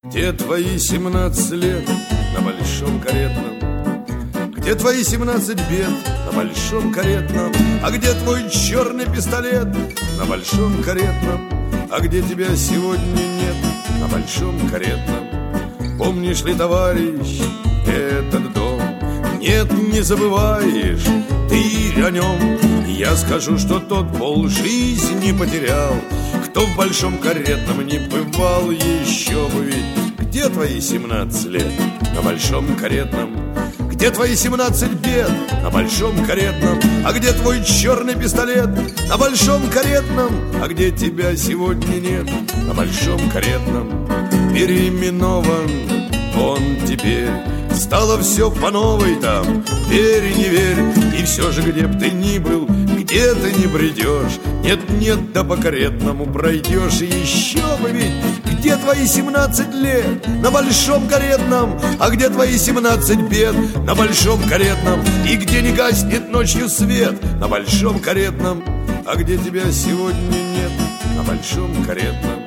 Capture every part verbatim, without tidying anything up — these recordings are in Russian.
Где твои семнадцать лет на большом каретном? Где твои семнадцать бед на большом каретном? А где твой черный пистолет на большом каретном? А где тебя сегодня нет на большом каретном? Помнишь ли, товарищ, этот дом? Нет, не забываешь ты о нем. Я скажу, что тот полжизни потерял, кто в большом каретном не бывал еще бы ведь. Где твои семнадцать лет на большом каретном? Где твои семнадцать бед на большом каретном? А где твой черный пистолет на большом каретном? А где тебя сегодня нет на большом каретном? Переименован он теперь, стало все по новой там, верь и не верь. И все же, где б ты ни был, где ты не бредешь, нет-нет, да по каретному пройдешь. И еще бы ведь, где твои семнадцать лет на большом каретном? А где твои семнадцать бед на большом каретном? И где не гаснет ночью свет на большом каретном? А где тебя сегодня нет на большом каретном?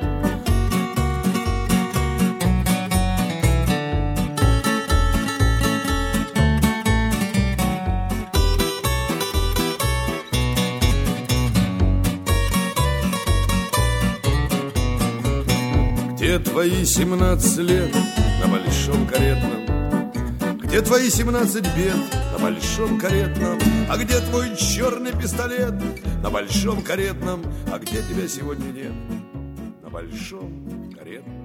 Где твои семнадцать лет на большом каретном? Где твои семнадцать бед на большом каретном? А где твой черный пистолет на большом каретном? А где тебя сегодня нет на большом каретном?